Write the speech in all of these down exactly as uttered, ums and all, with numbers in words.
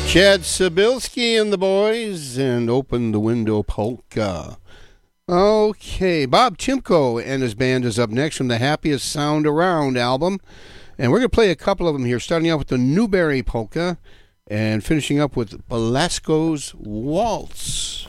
Chad Sabilski and the boys, and Open the Window Polka. Okay, Bob Chimko and his band is up next from the Happiest Sound Around album. And we're going to play a couple of them here, starting out with the Newberry Polka and finishing up with Belasco's Waltz.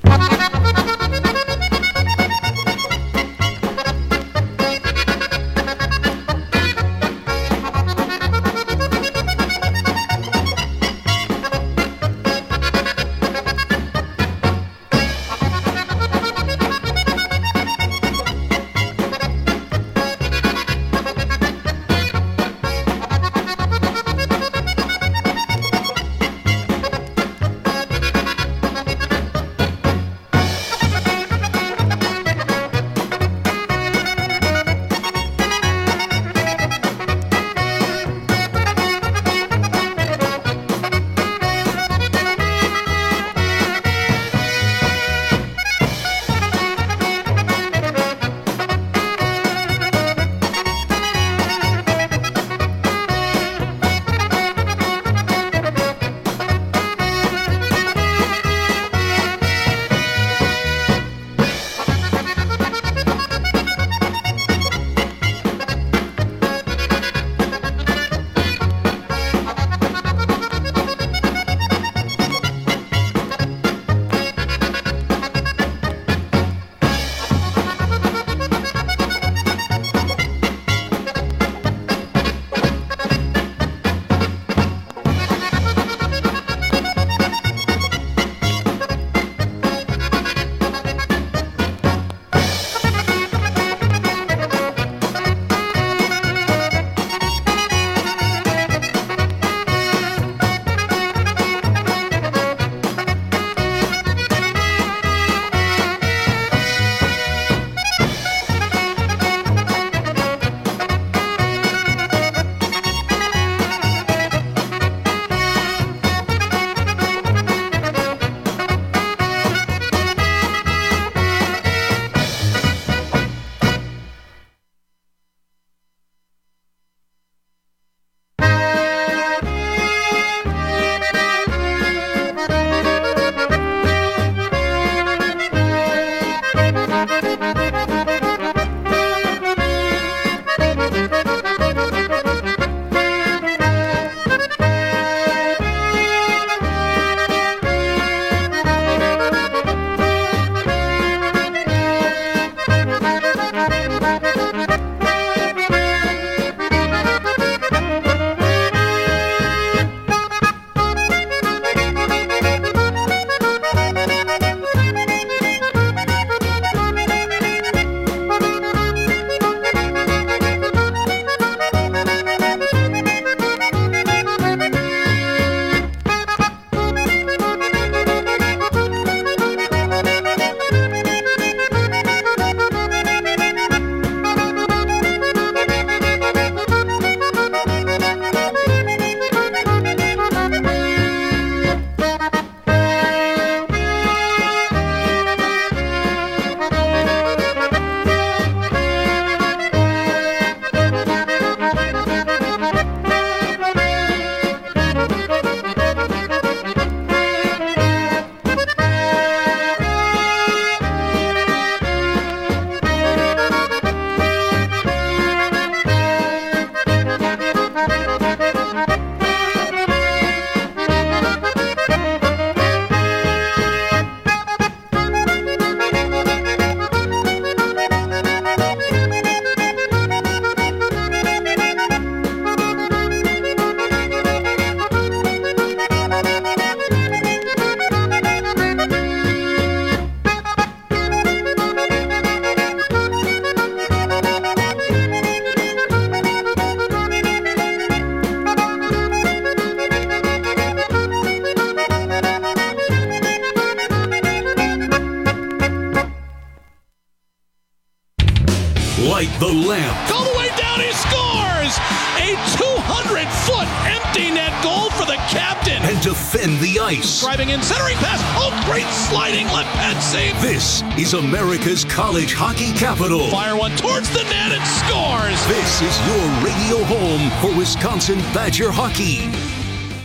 Light the lamp. All the way down, he scores! A two hundred foot empty net goal for the captain. And defend the ice. Driving in, centering pass. Oh, great sliding left pad save. This is America's college hockey capital. Fire one towards the net and scores. This is your radio home for Wisconsin Badger hockey.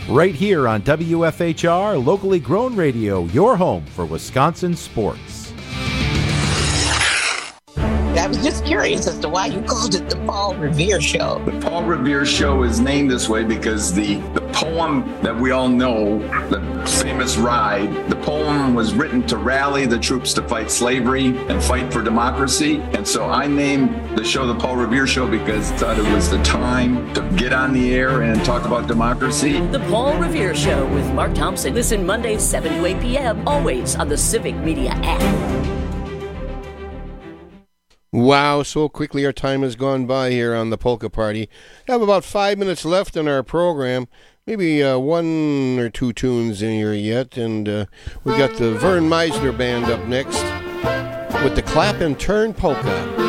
right here on W F H R, locally grown radio, your home for Wisconsin sports. I was just curious as to why you called it the Paul Revere Show. The Paul Revere Show is named this way because the, the poem that we all know, the famous Ride, the poem was written to rally the troops to fight slavery and fight for democracy. And so I named the show the Paul Revere Show because I thought it was the time to get on the air and talk about democracy. The Paul Revere Show with Mark Thompson. Listen Mondays, seven to eight p.m., always on the Civic Media app. Wow, so quickly our time has gone by here on the Polka Party. We have about five minutes left in our program. Maybe uh, one or two tunes in here yet. And uh, we've got the Vern Meisner Band up next with the Clap and Turn Polka.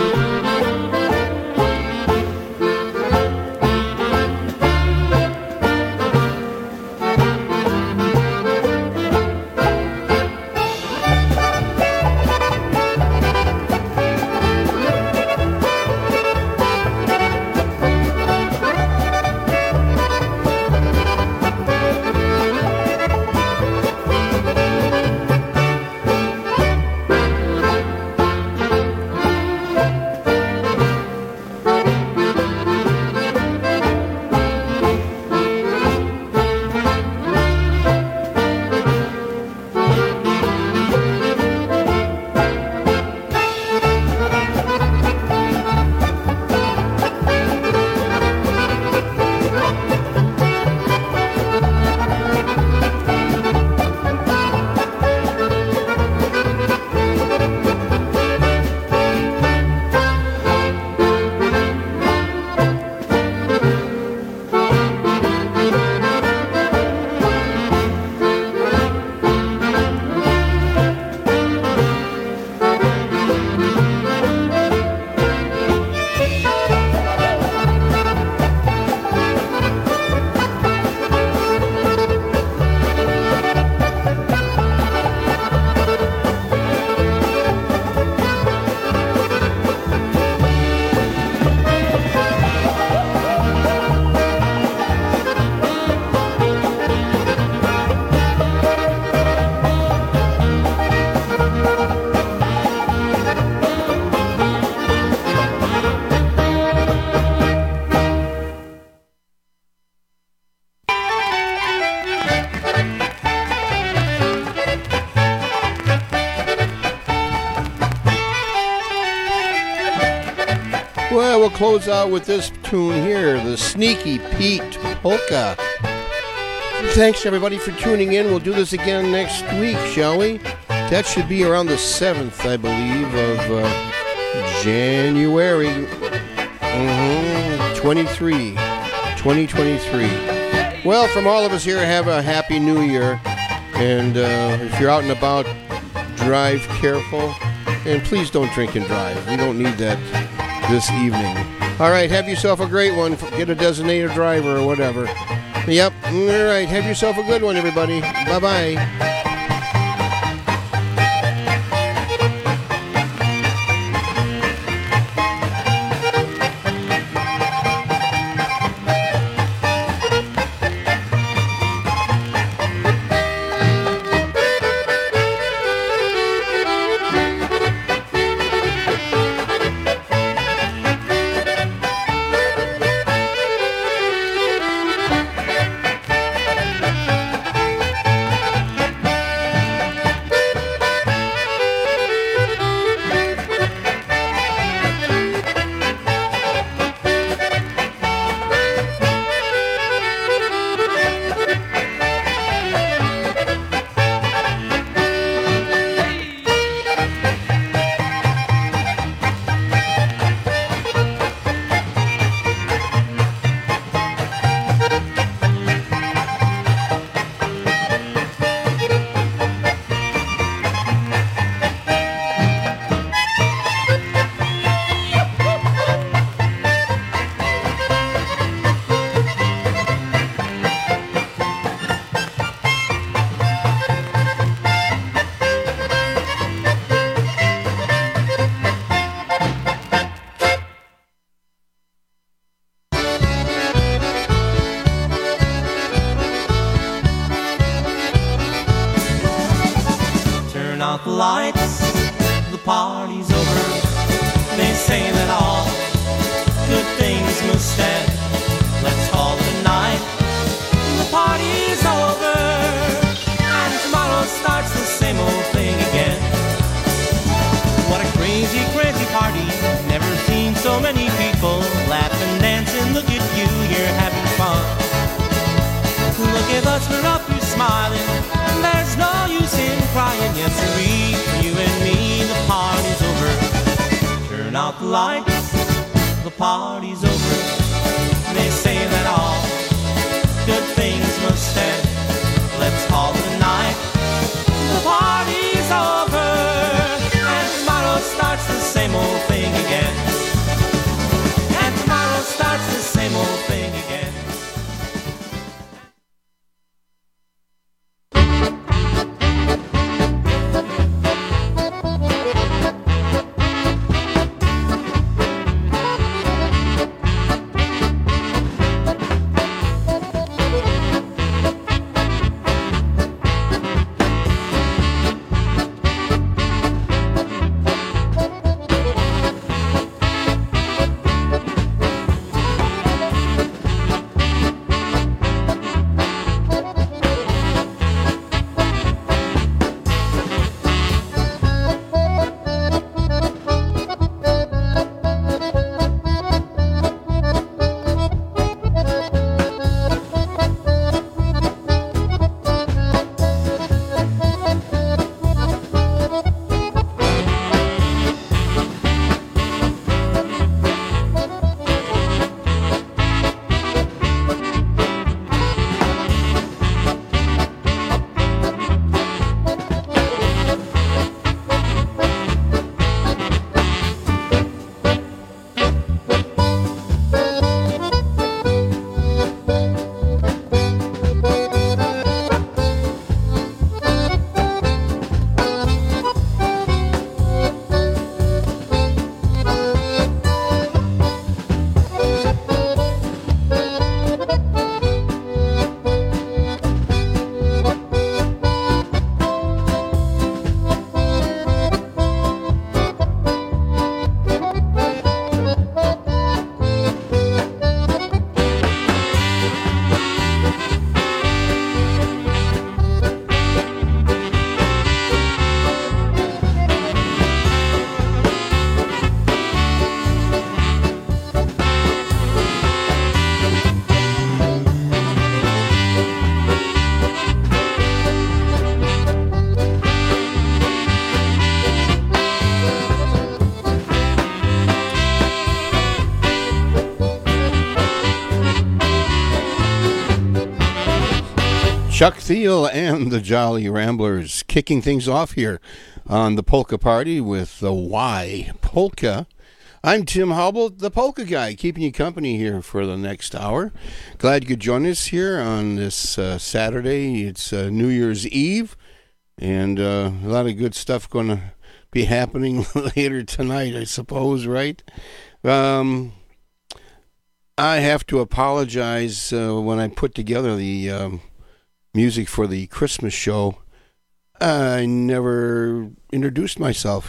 Well, we'll close out with this tune here, the Sneaky Pete Polka. Thanks, everybody, for tuning in. We'll do this again next week, shall we? That should be around the seventh, I believe, of uh, January mm-hmm, twenty-three, twenty twenty-three. Well, from all of us here, have a happy new year. And uh, if you're out and about, drive careful. And please don't drink and drive. We don't need that this evening. All right, have yourself a great one. Get a designated driver or whatever. Yep, all right, have yourself a good one, everybody. Bye-bye. lights, the party's over. They say that all good things must end. Let's call it a night, the party's over. And tomorrow starts the same old thing again. What a crazy, crazy party. Never seen so many people laughing, dancing. Look at you, you're having fun. Look at us, we're up here smiling. There's no use in crying. Yes, sirree, for you and me, the party's over. Turn out the lights, the party's over. They say that all good things must end. Let's call it a night, the party's over. And tomorrow starts the same old thing again. And tomorrow starts the same old thing again. Chuck Thiel and the Jolly Ramblers kicking things off here on the Polka Party with the Y Polka. I'm Tim Hubble, the Polka Guy, keeping you company here for the next hour. Glad you could join us here on this uh, Saturday. It's uh, New Year's Eve, and uh, a lot of good stuff going to be happening later tonight, I suppose, right? Um, I have to apologize uh, when I put together the um, music for the Christmas show. I never introduced myself.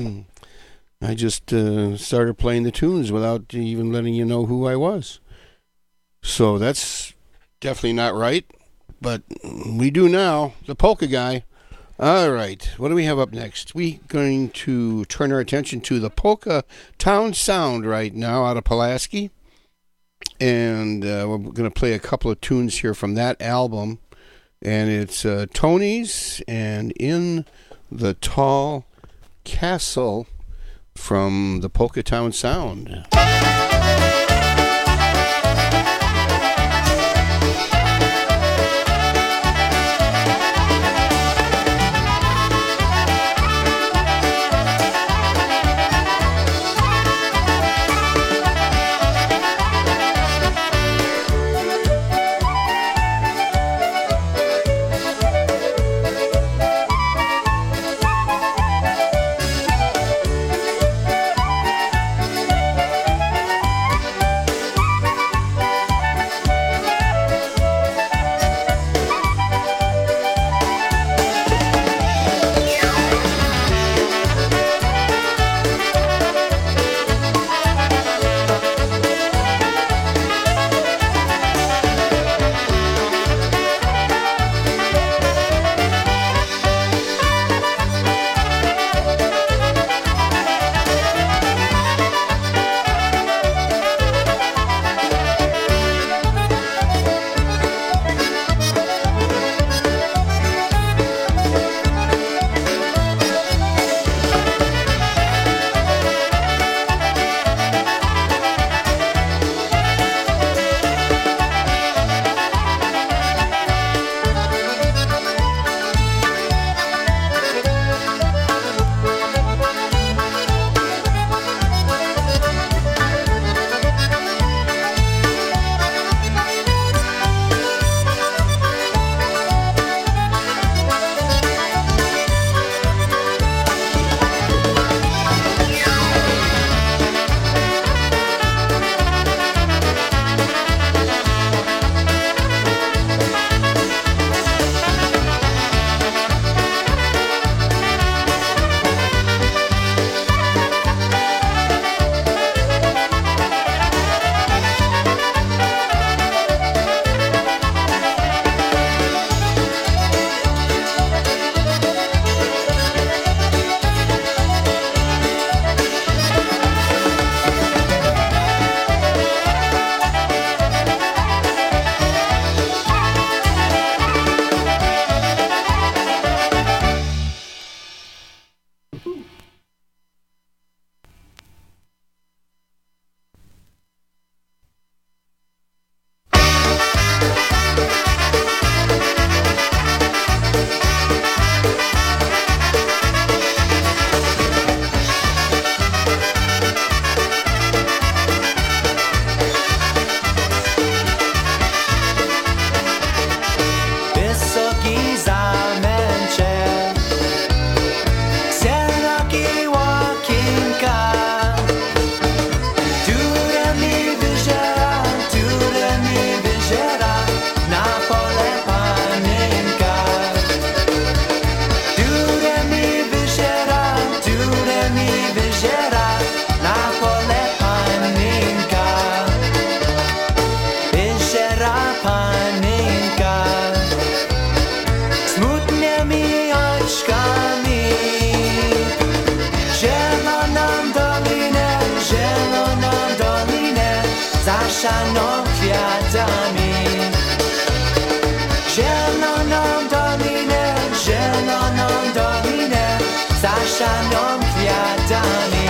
I just uh, started playing the tunes without even letting you know who I was. So that's definitely not right, but we do now. The Polka Guy. All right, what do we have up next? We're going to turn our attention to the Polka Town Sound right now out of Pulaski. And uh, we're going to play a couple of tunes here from that album. And it's uh, Tony's and In the Tall Castle from the Polka Town Sound. zaszaną kwiatami. Zieloną dolinę, zieloną dolinę, zaszaną kwiatami.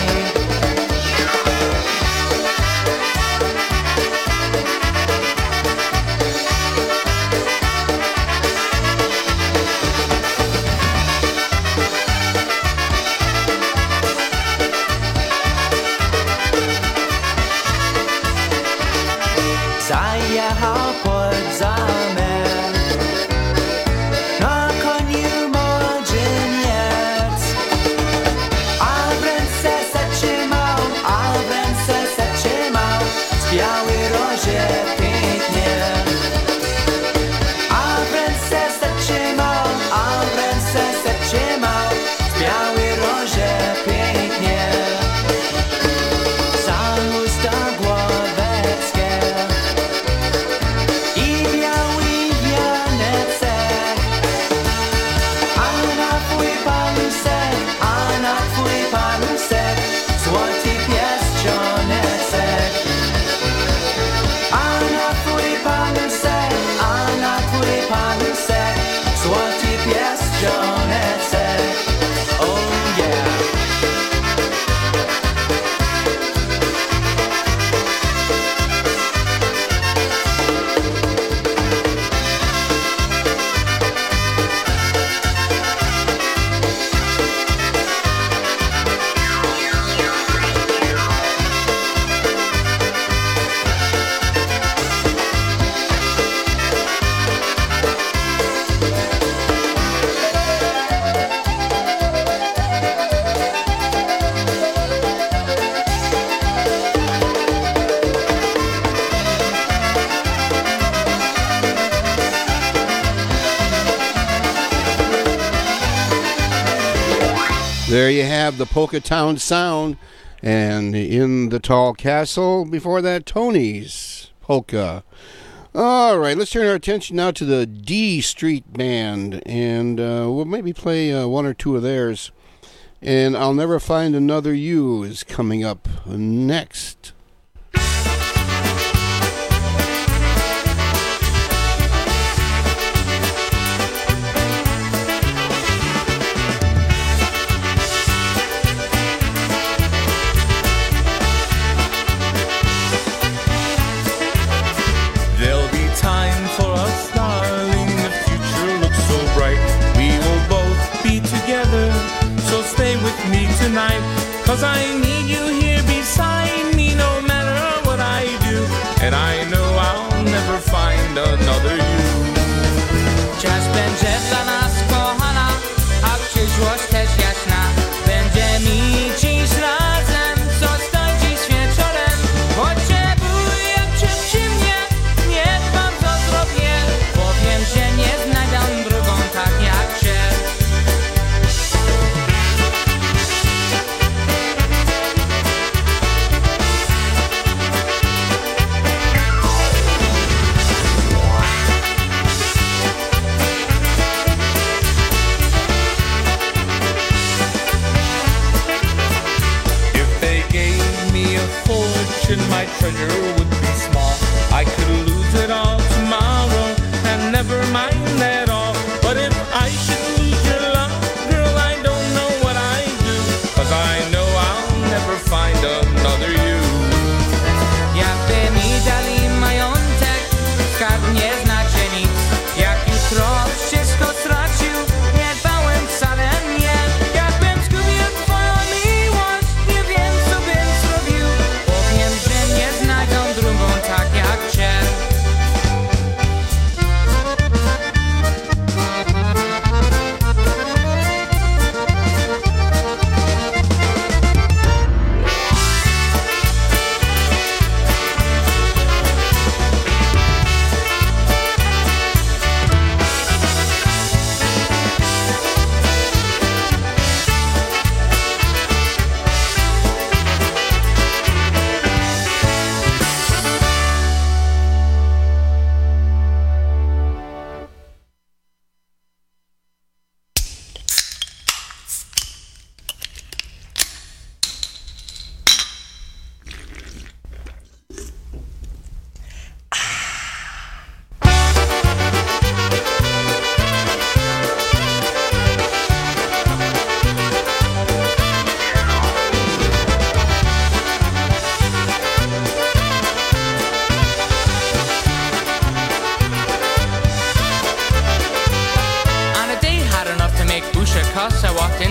Zajechał pod zamek, na koniu młodzieniec, a w ręce zatrzymał, a w ręce zatrzymał z białej roże pięknie. A w ręce zatrzymał, a w ręce zatrzymał z białej roże pięknie. Za usta głoweckie i biały wianecek, a na twój palusek, a na twój palusek złoty pierścioneczek. A na twój palusek, a na twój palusek złoty pierścioneczek. Oh yeah. There you have the Polka Town Sound, and in the Tall Castle, before that, Tony's Polka. All right, let's turn our attention now to the D Street Band, and uh, we'll maybe play uh, one or two of theirs. And I'll Never Find Another You is coming up next. There'll be time for us, darling. The future looks so bright. We will both be together. So stay with me tonight. Cause I need you here beside me no matter what I do. And I know I'll never find another you. Czas będzie dla nas kochana, a przyszłość też jasna. Będziemy dziś razem, zostań dziś wieczorem. Potrzebuję cię przy mnie, nie dbam co zrobię, bo wiem, że nie znajdę drugą tak jak cię. Fortune, my treasure would be small. I could lose it all tomorrow and never mind at all. But if I should lose your love, girl, I don't know what I'd do. Cause I know I'll never find another you. Jakby mi dali majątek, skarb nie znaczy nic. Jak jutro wszystko stracił, nie dbałem wcale nie. Jakbym zgubił twoją miłość, nie wiem co bym zrobił. Wiem, że nie znajdą drugą tak jak cię.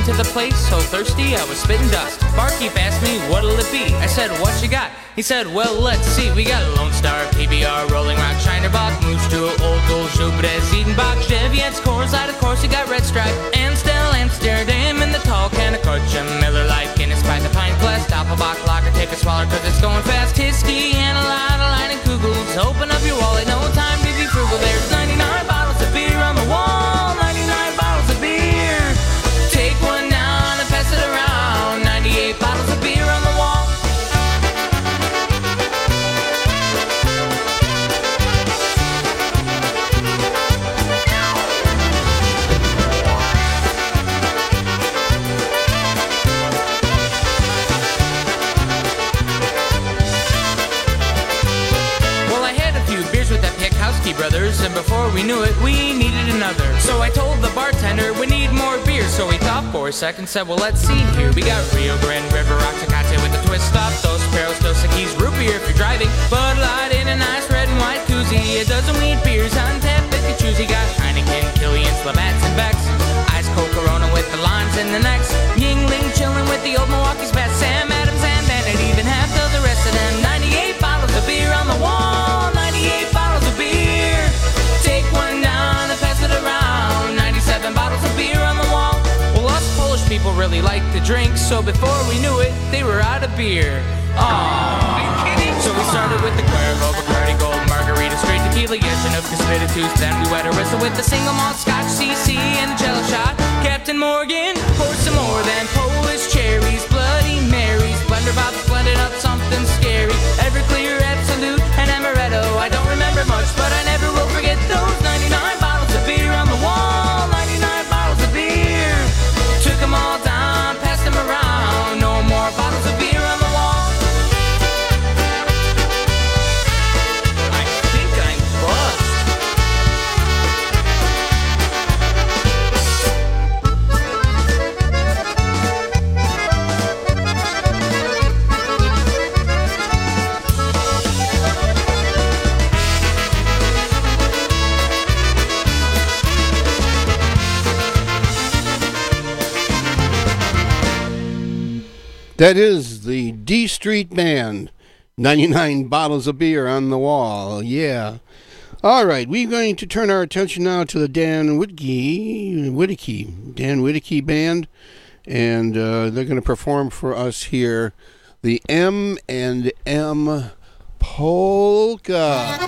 into the place, so thirsty I was spitting dust. Barkeep asked me, what'll it be? I said, what you got? He said, well, let's see. We got Lone Star, P B R, Rolling Rock, Shinerbach, Moose Jewel, Old Gold, Schubres, Edenbach, Cheviet's, Coors Light, of course, you got Red Stripe, Amstel, Amsterdam, and the tall can of Kutcha, Miller Lite, Guinness, Pint, the Pint Glass, Doppelbock, Lager, take a swallow, cause it's going fast. Hiskey, and a lot of line and Kugels. Open up your wallet, no time to be frugal. There's ninety-nine bottles of beer on the wall, ninety-nine bottles of beer. Take one now and pass it around. ninety-eight bottles of beer on the wall. Brothers, and before we knew it, we needed another. So I told the bartender we need more beer. So he thought for a second, said, well, let's see here. We got Rio Grande, River Rock, Tecate with a twist stop, Dos Perros, Dos Equis, root beer if you're driving, Bud Light in a nice red and white koozie, a dozen wheat beers on tap if you choose. You got Heineken, Killian's, Labatt's, and Beck's, Ice Cold Corona with the limes and the necks, Yingling chilling with the old Milwaukee's best, Sam Adams and Bennett, even half of the rest of them. ninety-eight bottles of beer on the wall, ninety-eight bottles of beer. Take one down and pass it around. ninety-seven bottles of beer on the wall. Well, us Polish people really like to drink, so before we knew it, they were out of beer. Aww. So we started with the Cuervo, Bacardi Gold, Margarita, straight tequila, yes, enough Conspiratus. Then we wet a whistle with the single malt Scotch, C C, and a jello shot. Captain Morgan poured some more than Polish cherries, Bloody Marys, Blender Bob blended up something scary. Everclear, Absolute, and Amaretto. I don't remember much, but I never will forget those ninety-nine bottles of beer on the wall. ninety-nine bottles of beer. Took them all down, passed them around. No more bottles of beer on the wall. I think I'm buzzed. That is the D Street Band. ninety-nine bottles of beer on the wall. Yeah. All right, we're going to turn our attention now to the Dan Whitkey, Whitkey, Dan Whitkey Band, and uh, they're going to perform for us here the M and M Polka.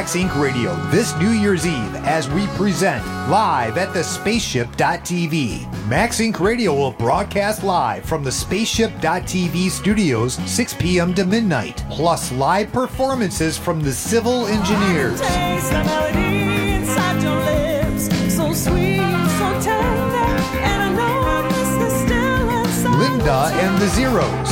Max Incorporated. Radio this New Year's Eve as we present live at the spaceship dot t v. Max Incorporated. Radio will broadcast live from the spaceship dot t v studios six p.m. to midnight, plus live performances from the Civil Engineers. Linda and the Zeros.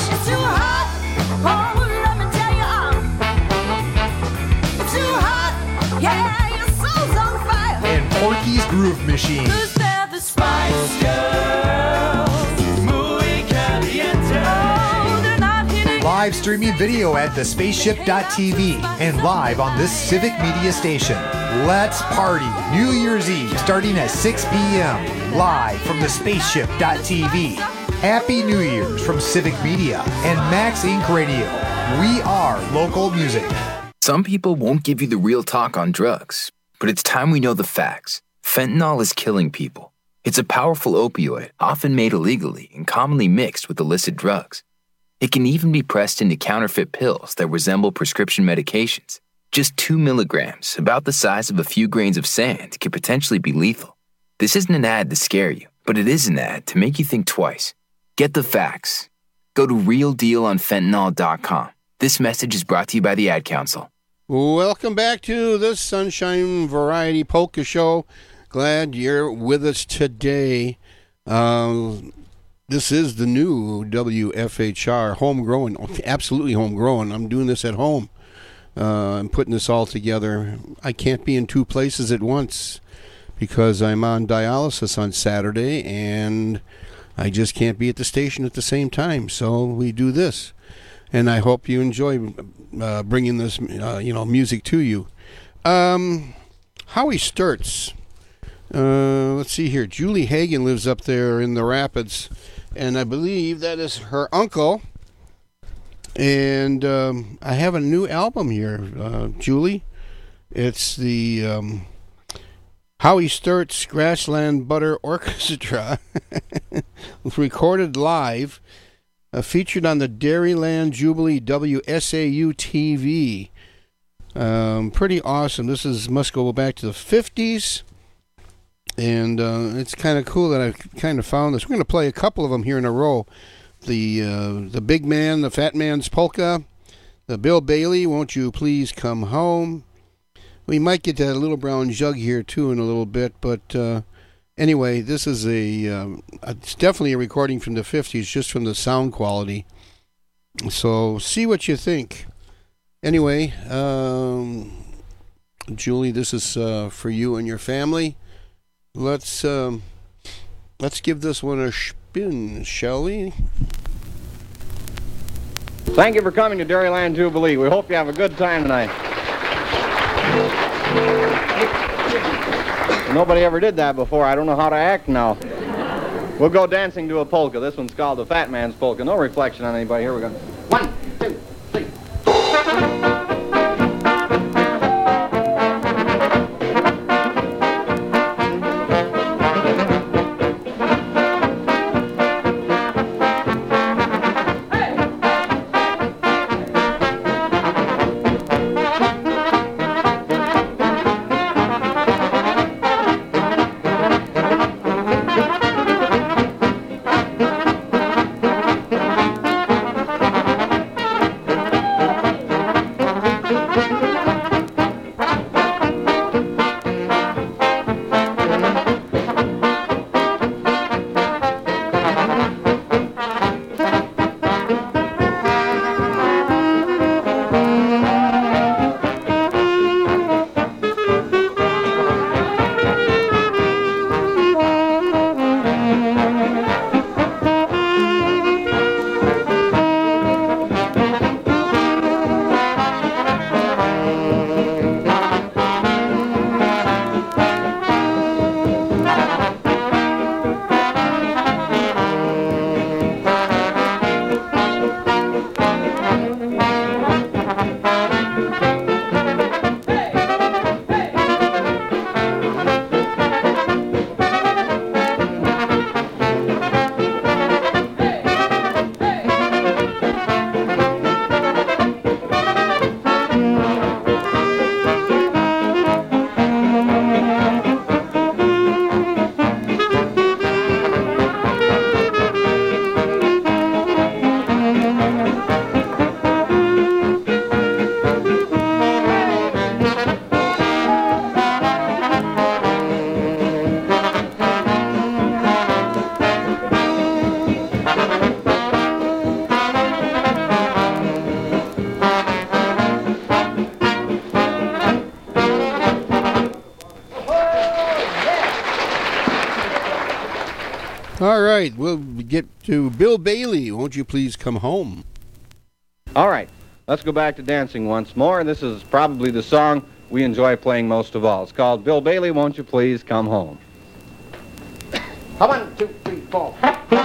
Yeah, your soul's on fire. And Porky's Groove Machine. Who's there, the Spice Girls? Muy caliente. Oh, they're not hitting. Live streaming video at the spaceship dot t v and live on this Civic Media station. Let's party New Year's Eve starting at six p.m. live from the spaceship dot t v. Happy New Year's from Civic Media and Max Incorporated. Radio. We are local music. Some people won't give you the real talk on drugs, but it's time we know the facts. Fentanyl is killing people. It's a powerful opioid, often made illegally and commonly mixed with illicit drugs. It can even be pressed into counterfeit pills that resemble prescription medications. Just two milligrams, about the size of a few grains of sand, can potentially be lethal. This isn't an ad to scare you, but it is an ad to make you think twice. Get the facts. Go to real deal on fentanyl dot com. This message is brought to you by the Ad Council. Welcome back to the Sunshine Variety Polka Show. Glad you're with us today. Uh, this is the new W F H R, homegrown, absolutely homegrown. I'm doing this at home. Uh, I'm putting this all together. I can't be in two places at once because I'm on dialysis on Saturday, and I just can't be at the station at the same time. So we do this. And I hope you enjoy uh, bringing this, uh, you know, music to you. Um, Howie Sturts. Uh, let's see here. Julie Hagen lives up there in the Rapids, and I believe that is her uncle. And um, I have a new album here, uh, Julie. It's the um, Howie Sturts Grassland Butter Orchestra, recorded live. Uh, featured on the Dairyland Jubilee W S A U T V. Um, pretty awesome. This is must go back to the fifties. And uh, it's kind of cool that I kind of found this. We're going to play a couple of them here in a row. The uh, the Big Man, the Fat Man's Polka. The Bill Bailey, Won't You Please Come Home. We might get that Little Brown Jug here too in a little bit. But uh, anyway, this is a, um, it's definitely a recording from the fifties, just from the sound quality. So see what you think. Anyway, um, Julie, this is uh, for you and your family. Let's um, let's give this one a spin, shall we? Thank you for coming to Dairyland Jubilee. We hope you have a good time tonight. Nobody ever did that before. I don't know how to act now. We'll go dancing to a polka. This one's called the Fat Man's Polka. No reflection on anybody. Here we go. One, two, three. All right, we'll get to Bill Bailey. Won't you please come home? All right, let's go back to dancing once more. This is probably the song we enjoy playing most of all. It's called Bill Bailey, Won't You Please Come Home. One, two, three, four.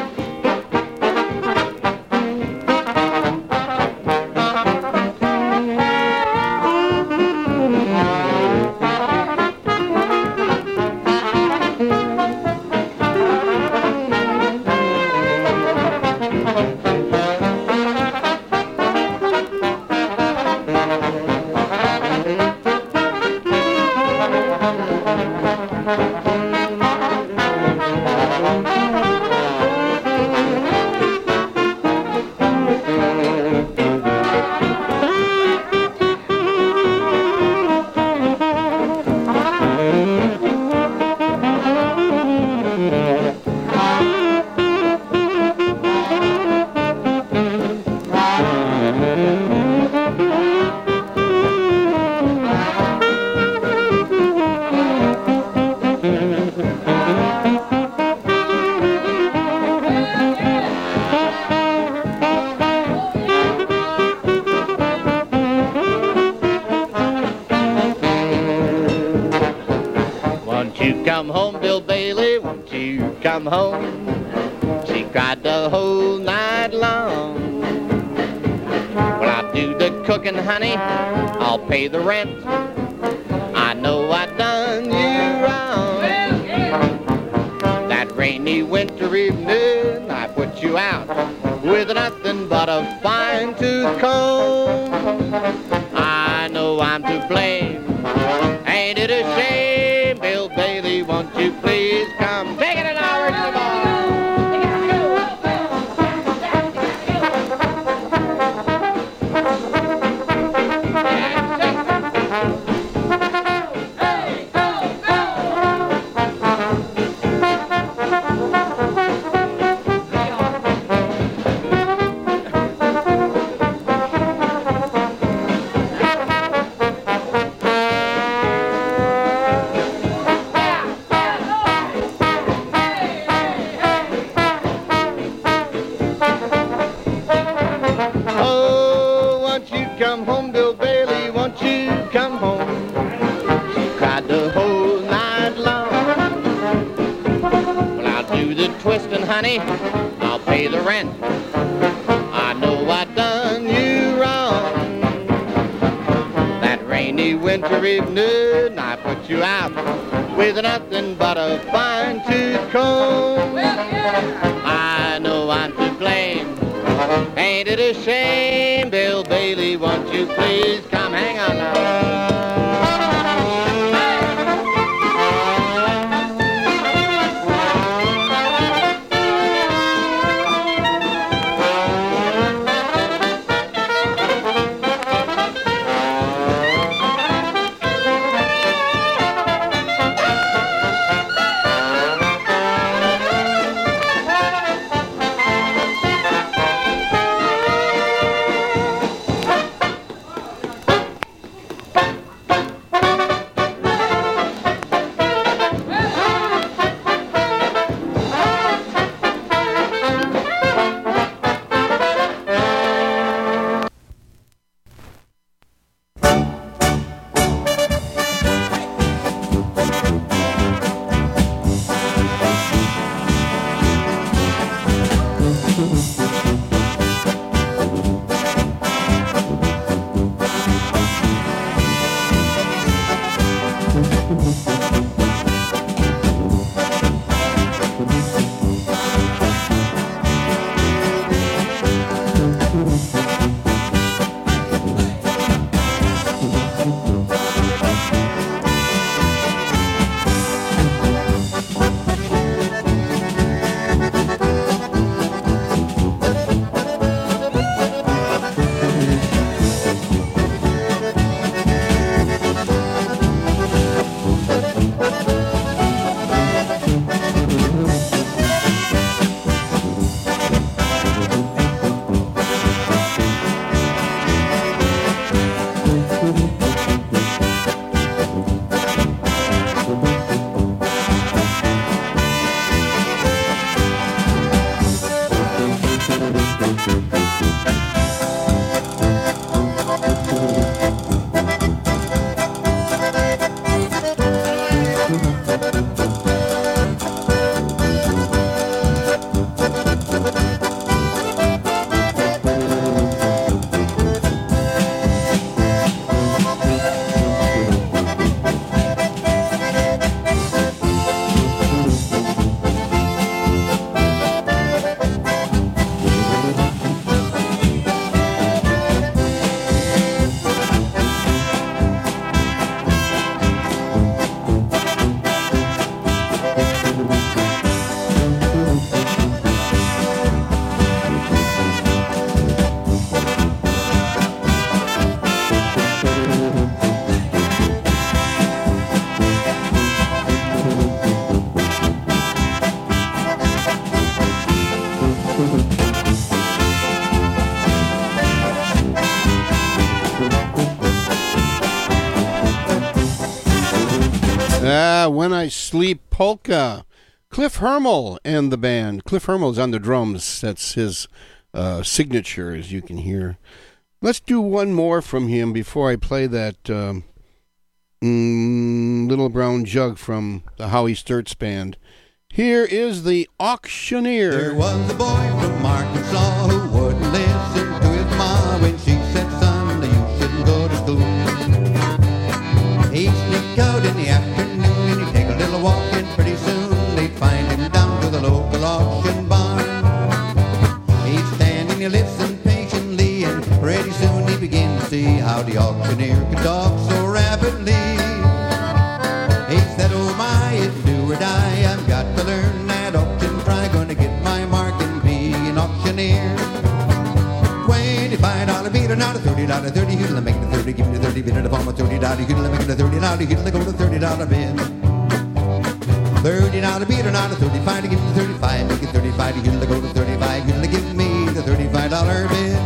Won't you come home, Bill Bailey? Won't you come home? She cried the whole night long. When I do the cooking, honey, I'll pay the rent. I know I done you wrong. That rainy winter evening, I put you out with nothing but a fine-tooth comb. I know I'm to blame. Ain't it a shame, Bill Bailey? Won't you please come? Take it an hour, come on. Oh, won't you come home, Bill Bailey? Won't you come home? She cried the whole night long. Well, I'll do the twisting, honey. I'll pay the rent. I know I done you wrong. That rainy winter evening, I put you out with nothing but a fine-tooth comb. I know I'm to blame. Ain't it a shame, Bill Bailey? Won't you please come? Hang on now. Ah, When I Sleep Polka. Cliff Hermel and the band. Cliff Hermel's on the drums. That's his uh, signature, as you can hear. Let's do one more from him before I play that um, mm, Little Brown Jug from the Howie Sturts Band. Here is The Auctioneer. There was a boy from Arkansas who wouldn't listen to his ma when she said, son, you shouldn't go to school. He'd sneak out in the afternoon and he'd take a little walk, and pretty soon they'd find him down to the local auction barn. He'd stand and he'd listen patiently, and pretty soon he'd begin to see how the auctioneer could talk so rapidly. He said, oh my, it's do or die, I've got to learn that auction try, gonna get my mark and be an auctioneer. Twenty-five dollar beater, not a thirty dollar thirty, hoodle, make it a thirty, give me the thirty, bid it upon a thirty dollar, hoodle, make it a thirty dollar, hoodle, go to thirty dollar bid. Thirty dollar beater, not a thirty-five, to give me the thirty-five, make it thirty-five, hoodle, go to thirty-five, hoodle, give me the thirty-five dollar bid.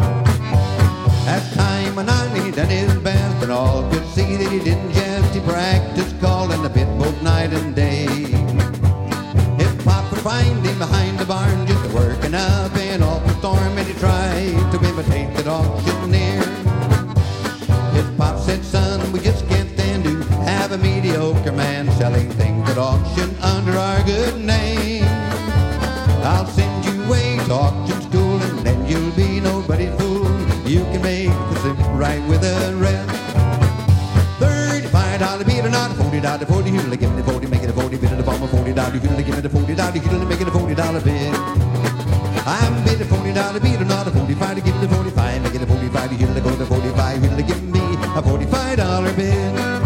As time went on, he done his best, and all could see that he didn't jest. He practiced calling the bit both night and day. His pop would find him behind the barn, just working up an awful storm, and he tried to imitate that auctioneer. His pop said, son, we just can't stand to have a mediocre man selling things at auction under our good name. I'll send you away to auction school, and then you'll be nobody's fool. You can make the sim right with the rest. Thirty-five dollar beater, not a forty dollar forty. You'll give me the forty, make it a forty, bid it above a forty dollar. You'll give me the forty dollar, you'll make it a forty dollar bid. I'm bid a forty dollar beater, not a forty-five. To give me the forty-five, make it a forty-five. You'll go to forty-five, you'll give me a forty-five dollar bid.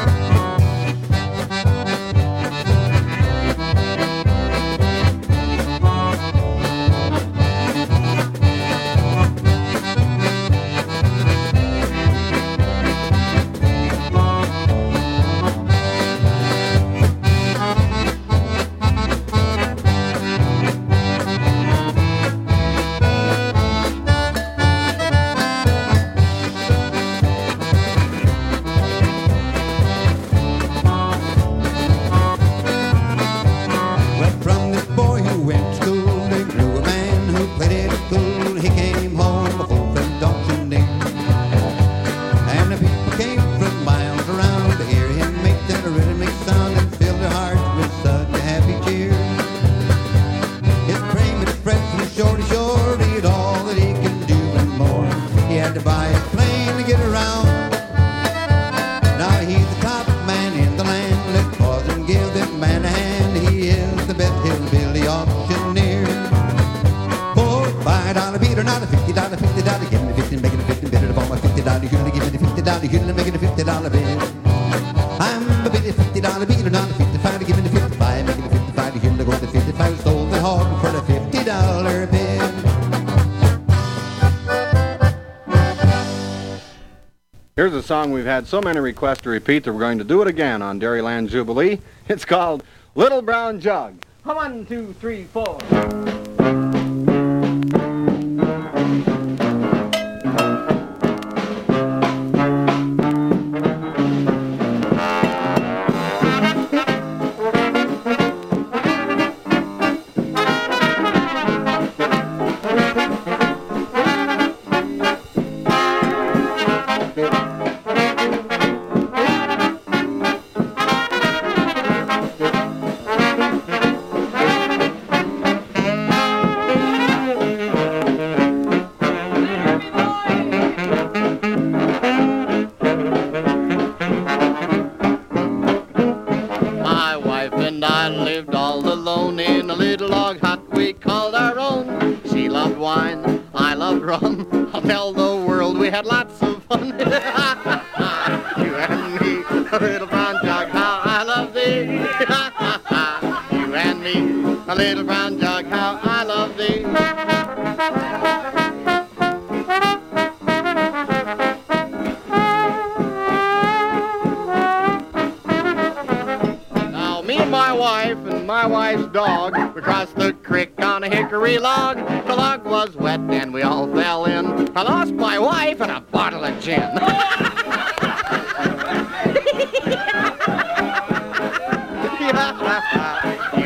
Here's a song we've had so many requests to repeat that we're going to do it again on Dairyland Jubilee. It's called Little Brown Jug. One, two, three, four.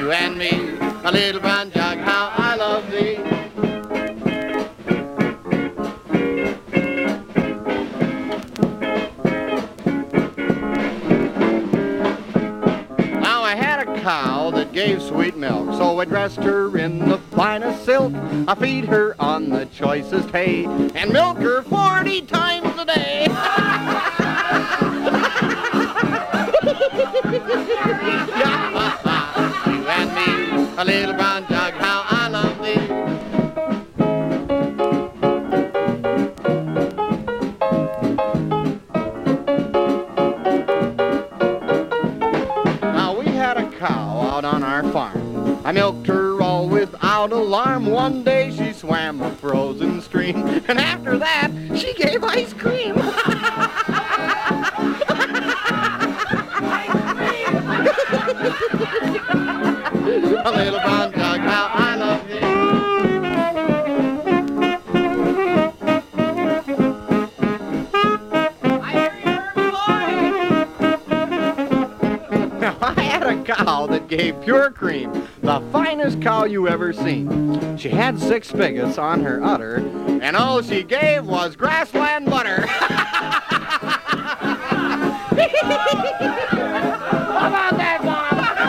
you and me, a little brown jug, how I love thee. Now I had a cow that gave sweet milk, so I dressed her in the finest silk. I feed her on the choicest hay and milk her forty times a day. You and me, a little brown jug, how I love thee. Now we had a cow out on our farm. I milked her all without alarm. One day she swam a frozen stream, and after that she gave ice cream. A little brown jug, how I love you. Now I had a cow that gave pure cream, the finest cow you ever seen. She had six spigots on her udder, and all she gave was grassland butter. How about that, Bob?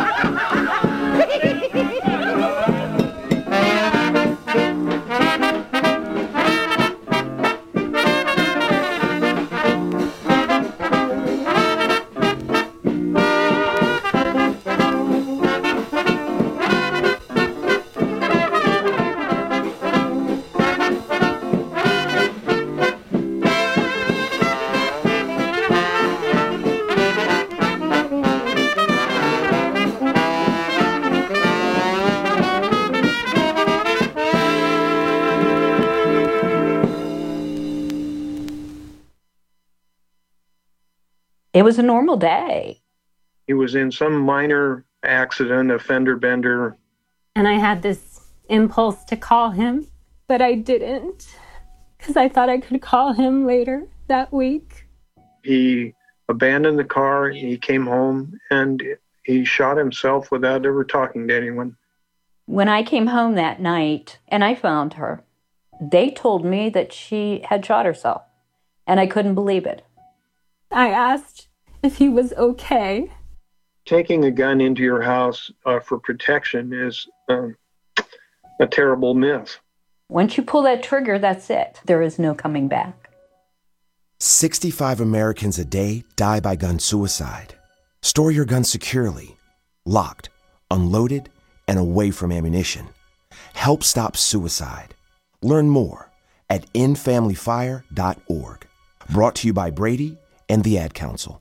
It was a normal day. He was in some minor accident, a fender bender. And I had this impulse to call him, but I didn't, because I thought I could call him later that week. He abandoned the car, he came home, and he shot himself without ever talking to anyone. When I came home that night and I found her, they told me that she had shot herself, and I couldn't believe it. I asked if he was okay. Taking a gun into your house uh, for protection is um, a terrible myth. Once you pull that trigger, that's it. There is no coming back. sixty-five Americans a day die by gun suicide. Store your gun securely, locked, unloaded, and away from ammunition. Help stop suicide. Learn more at end family fire dot org. Brought to you by Brady and the Ad Council.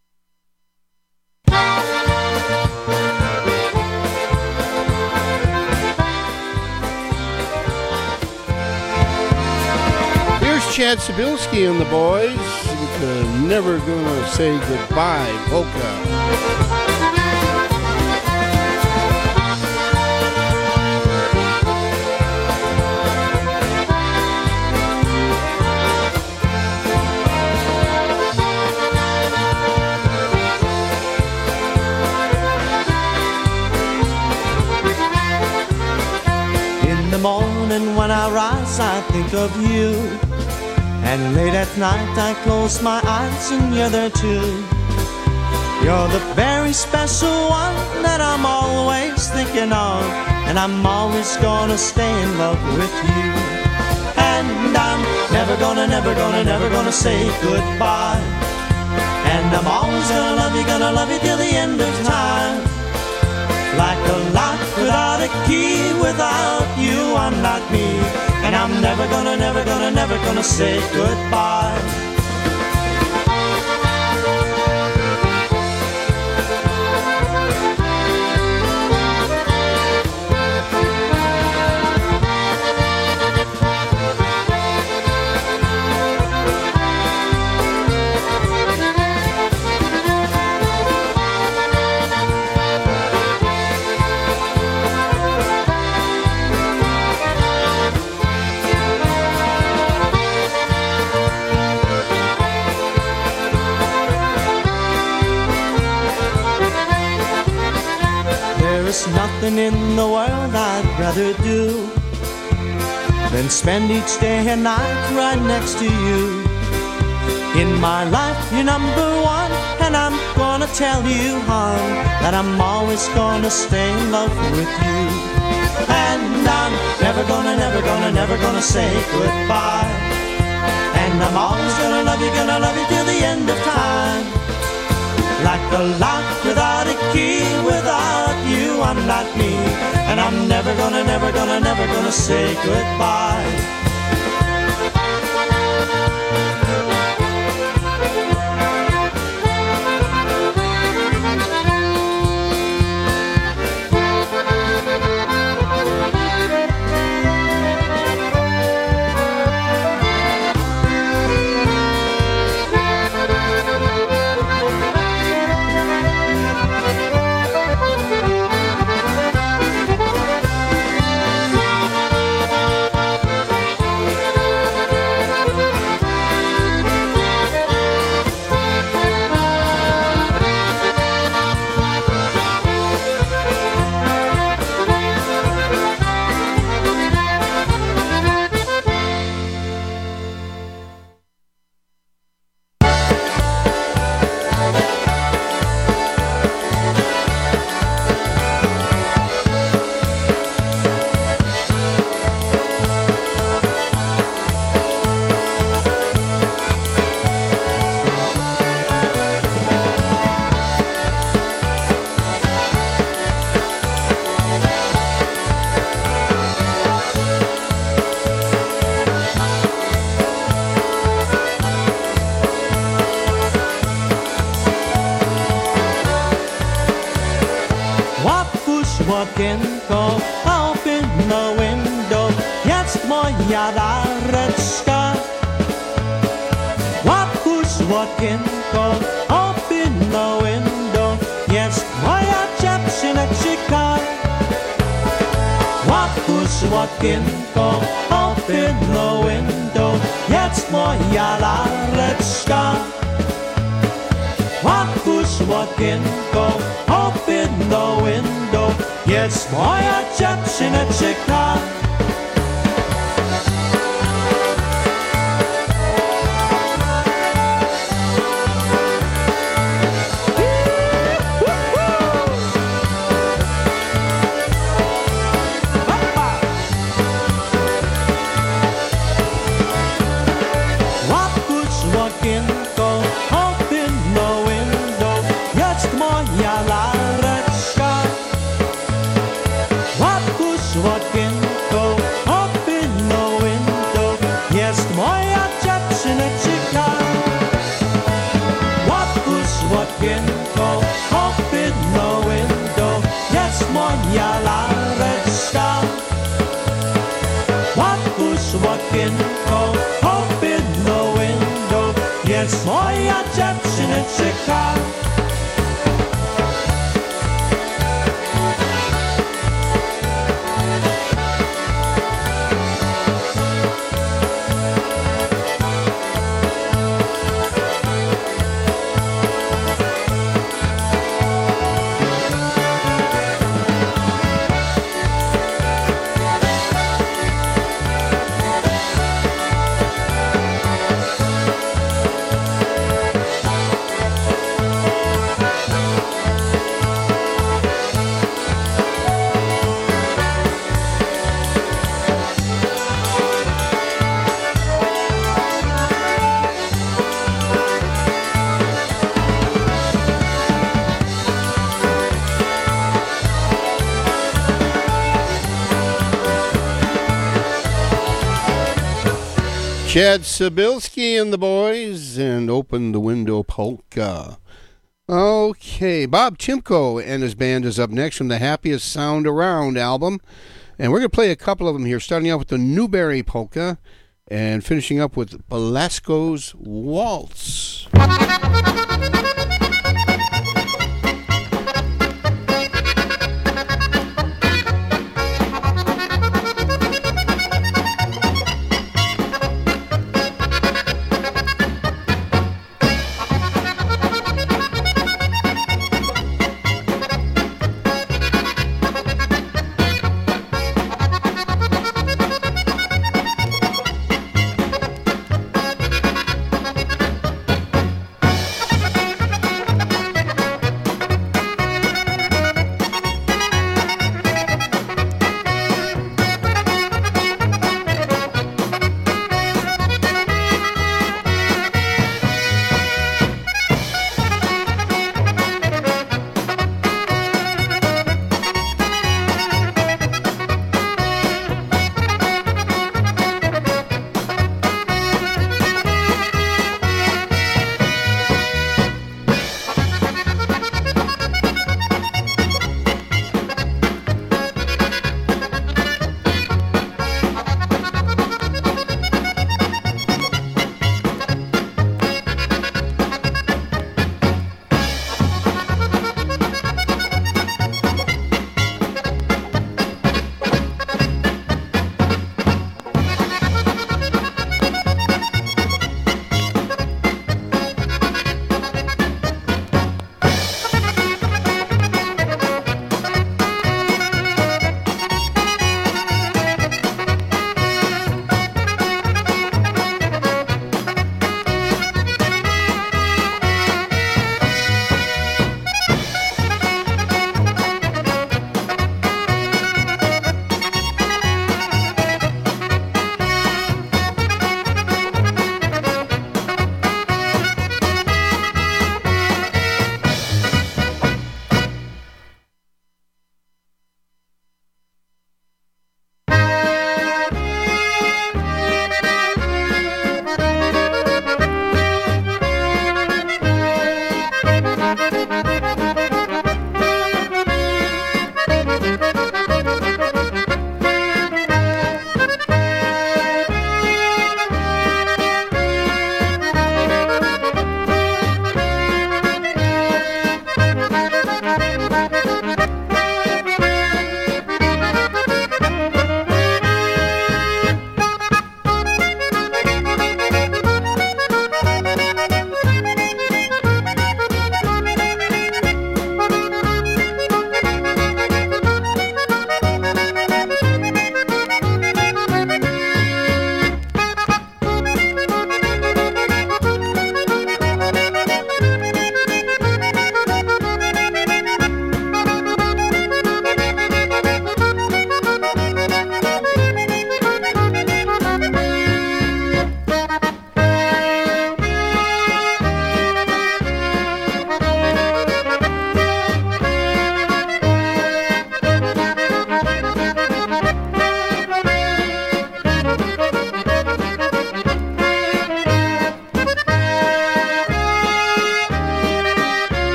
Here's Chad Sabilski and the boys with the Never Gonna Say Goodbye polka. In the morning when I rise, I think of you. And late at night, I close my eyes and you're there too. You're the very special one that I'm always thinking of. And I'm always gonna stay in love with you. And I'm never gonna, never gonna, never gonna say goodbye. And I'm always gonna love you, gonna love you till the end of time. Like a lock without a key, without you I'm not me. And I'm never gonna, never gonna, never gonna say goodbye. There's nothing in the world I'd rather do than spend each day and night right next to you. In my life, you're number one, and I'm gonna tell you, hon, that I'm always gonna stay in love with you. And I'm never gonna, never gonna, never gonna say goodbye. And I'm always gonna love you, gonna love you till the end of time. Like a lock without a key, without you I'm not me. And I'm never gonna, never gonna, never gonna say goodbye. Łapienko, open the window, jest moja lareczka. Łapuś łapienko, open the window, jest moja dziewczyneczka. Łapuś łapienko, open the window, jest moja lareczka. Łapuś łapienko, open the window, jest moja dziewczyneczka. Łapuś łapienko, open the window, jest moja lareczka. Łapuś łapienko, open the window, jest moja dziewczyneczka. Łapuś łapienko, open the window, jest moja lareczka. Łapuś łapienko, open the window, jest moja dziewczyneczka. Chad Sabilski and the boys, and Open the Window Polka. Okay, Bob Chimko and his band is up next from the Happiest Sound Around album. And we're going to play a couple of them here, starting out with the Newberry Polka and finishing up with Belasco's Waltz.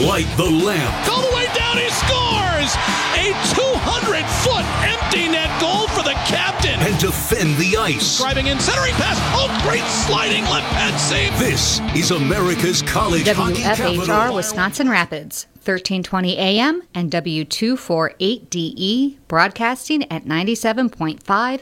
Light the lamp. All the way down, he scores! A two hundred foot empty net goal for the captain. And defend the ice. Driving in, centering pass. Oh, great sliding left hand save. This is America's college hockey W F H R capital. Wisconsin Rapids, thirteen twenty A M and W two forty-eight D E, broadcasting at ninety-seven point five